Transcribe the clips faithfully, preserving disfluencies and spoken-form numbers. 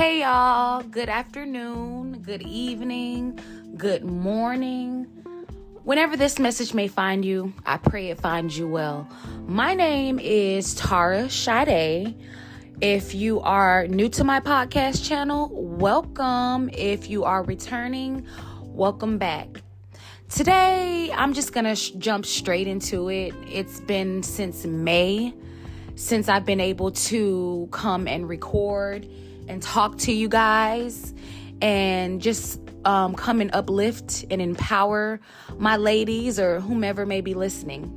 Hey y'all, good afternoon, good evening, good morning. Whenever this message may find you, I pray it finds you well. My name is Tara Sade. If you are new to my podcast channel, welcome. If you are returning, welcome back. Today, I'm just going to sh- jump straight into it. It's been since May since I've been able to come and record and talk to you guys and just um, come and uplift and empower my ladies or whomever may be listening.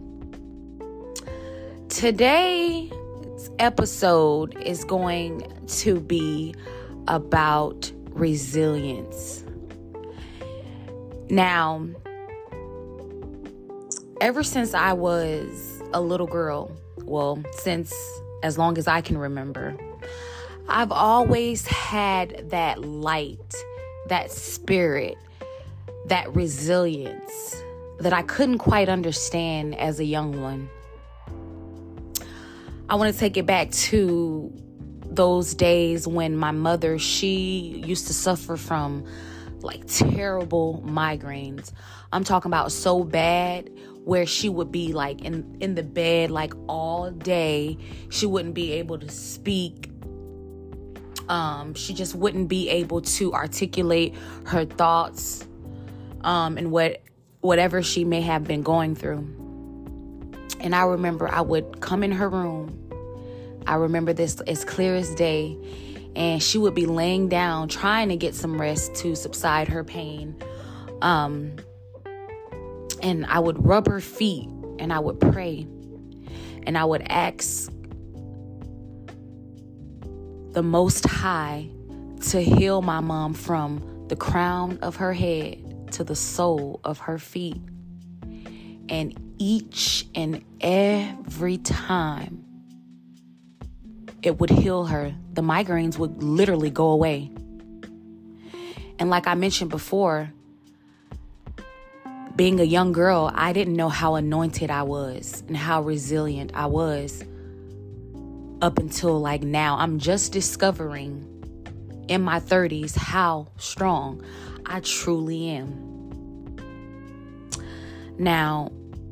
Today's episode is going to be about resilience. Now, ever since I was a little girl, well, since as long as I can remember, I've always had that light, that spirit, that resilience that I couldn't quite understand as a young one. I want to take it back to those days when my mother, she used to suffer from like terrible migraines. I'm talking about so bad where she would be like in, in the bed like all day. She wouldn't be able to speak. Um, she just wouldn't be able to articulate her thoughts um, and what whatever she may have been going through. And I remember I would come in her room. I remember this as clear as day. And she would be laying down, trying to get some rest to subside her pain. Um, and I would rub her feet and I would pray. And I would ask the Most High to heal my mom from the crown of her head to the sole of her feet. And each and every time it would heal her. The migraines would literally go away. And like I mentioned before, being a young girl, I didn't know how anointed I was and how resilient I was. Up until like now, I'm just discovering in my thirties how strong I truly am. Now,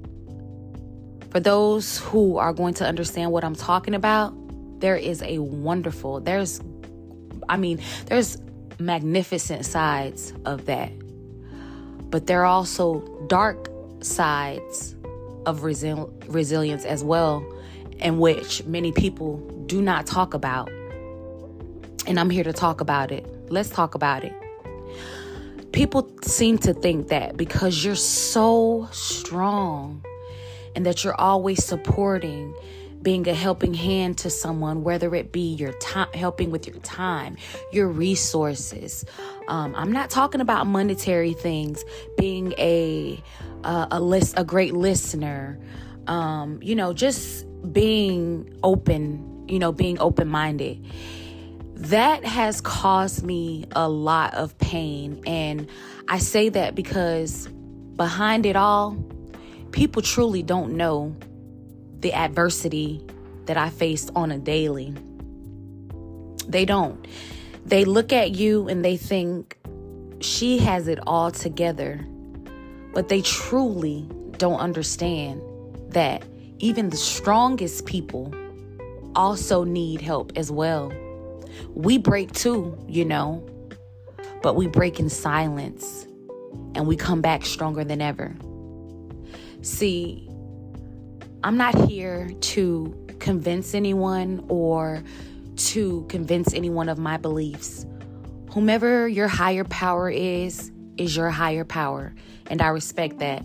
for those who are going to understand what I'm talking about, there is a wonderful, there's, I mean, there's magnificent sides of that. But there are also dark sides of resil- resilience as well, in which many people do not talk about. And I'm here to talk about it. Let's talk about it. People seem to think that because you're so strong and that you're always supporting, being a helping hand to someone, whether it be your time, helping with your time, your resources. Um, I'm not talking about monetary things, being a uh, a list, a great listener, um, you know, just being open, you know, being open-minded. That has caused me a lot of pain. And I say that because behind it all, people truly don't know the adversity that I faced on a daily. They don't. They look at you and they think she has it all together. But they truly don't understand that even the strongest people also need help as well. We break too, you know, but we break in silence and we come back stronger than ever. See, I'm not here to convince anyone or to convince anyone of my beliefs. Whomever your higher power is, is your higher power. And I respect that.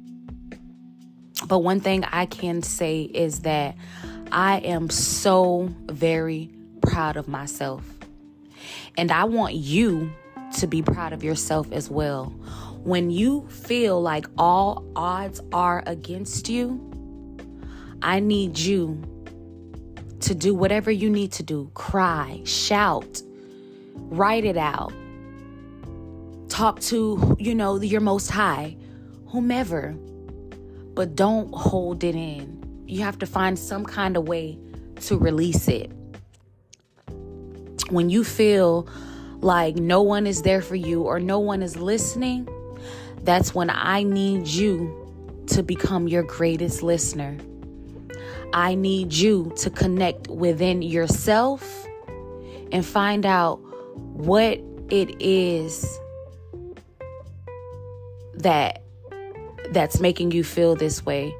But one thing I can say is that I am so very proud of myself. And I want you to be proud of yourself as well. When you feel like all odds are against you, I need you to do whatever you need to do. Cry, shout, write it out. Talk to, you know, your Most High, whomever. But don't hold it in. You have to find some kind of way to release it. When you feel like no one is there for you or no one is listening, that's when I need you to become your greatest listener. I need you to connect within yourself and find out what it is that that's making you feel this way.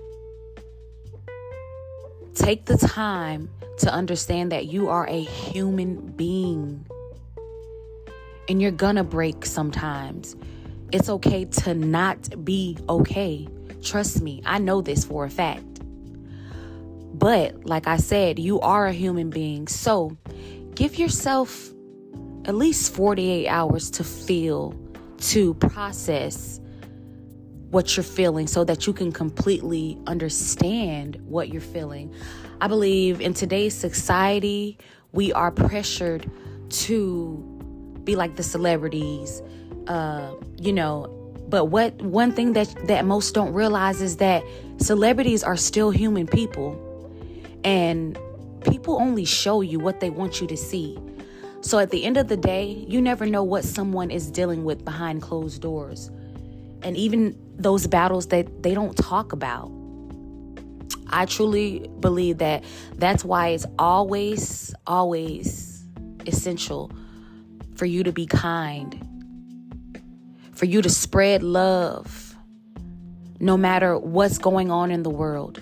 Take the time to understand that you are a human being and you're gonna break sometimes. It's okay to not be okay. Trust me, I know this for a fact. But like I said, you are a human being. So give yourself at least forty-eight hours to feel, to process what you're feeling so that you can completely understand what you're feeling. I believe in today's society, we are pressured to be like the celebrities, uh, you know, but what one thing that, that most don't realize is that celebrities are still human people, and people only show you what they want you to see. So at the end of the day, you never know what someone is dealing with behind closed doors. And even those battles that they don't talk about. I truly believe that that's why it's always, always essential for you to be kind, for you to spread love, no matter what's going on in the world,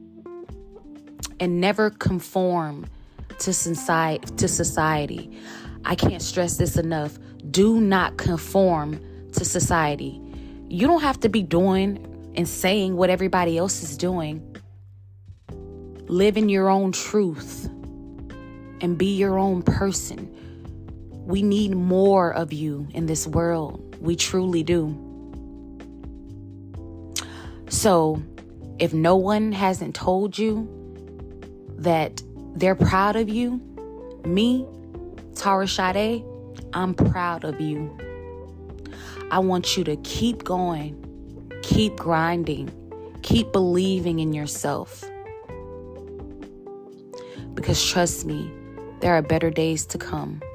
and never conform to society. To society. I can't stress this enough. Do not conform to society. You don't have to be doing and saying what everybody else is doing. Live in your own truth and be your own person. We need more of you in this world. We truly do. So, if no one hasn't told you that they're proud of you, me, Tara Sade, I'm proud of you. I want you to keep going, keep grinding, keep believing in yourself. Because trust me, there are better days to come.